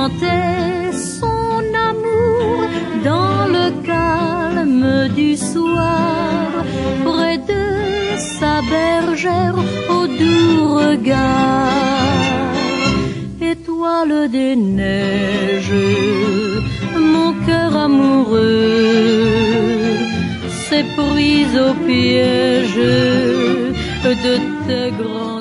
chantait son amour dans le calme du soir, près de sa bergère au doux regard. Étoile des neiges, mon cœur amoureux s'est pris au piège de tes grands